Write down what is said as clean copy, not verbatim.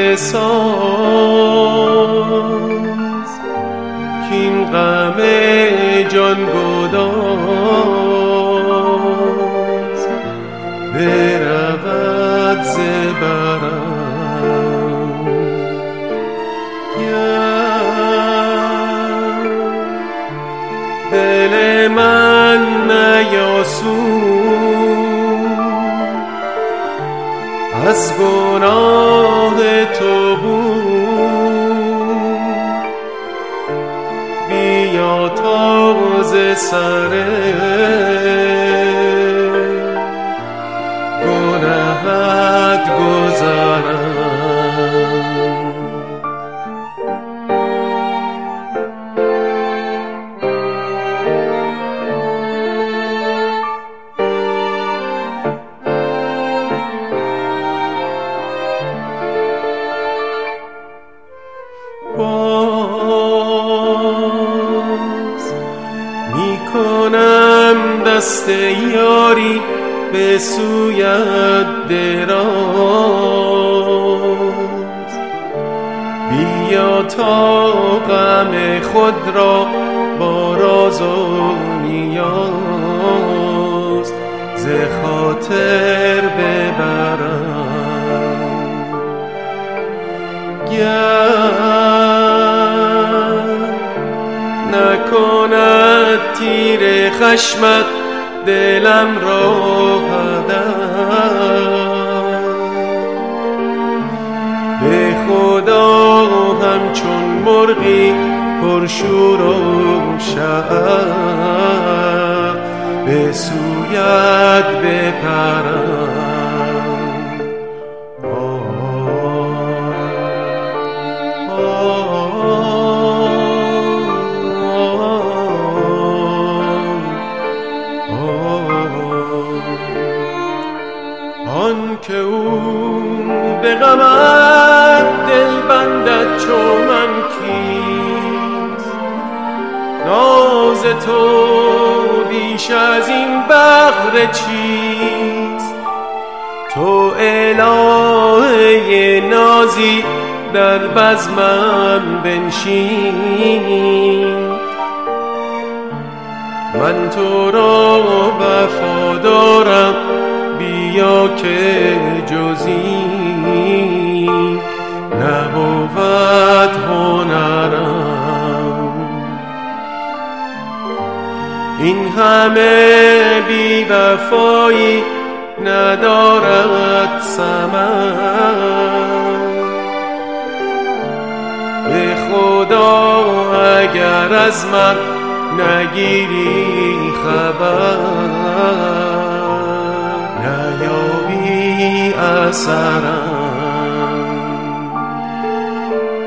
بساز کین غم جان گداز برود ز برم. دل من نیاسود از گناه تو بود، بیا تازه سر گناهت گذرم. باز میکنم دست یاری به سویت دراز، بیا تا غم خود را با راز و نیاز ز خاطر ببرم. نکند تیر خشمت دلم را هدر، به خدا همچون مرغی پرشور و شعف به سویت بپرم. آن که او به غمت دل بندد چو من کیست، ناز تو بیش از این بهر چیست. تو الهه نازی در بزمم بنشین، من تو را وفادارم بیا که جزی نبود هنرم. این همه بی وفایی ندارد ثمر، به خدا اگر از من نگیری خبر نیابی اثرم.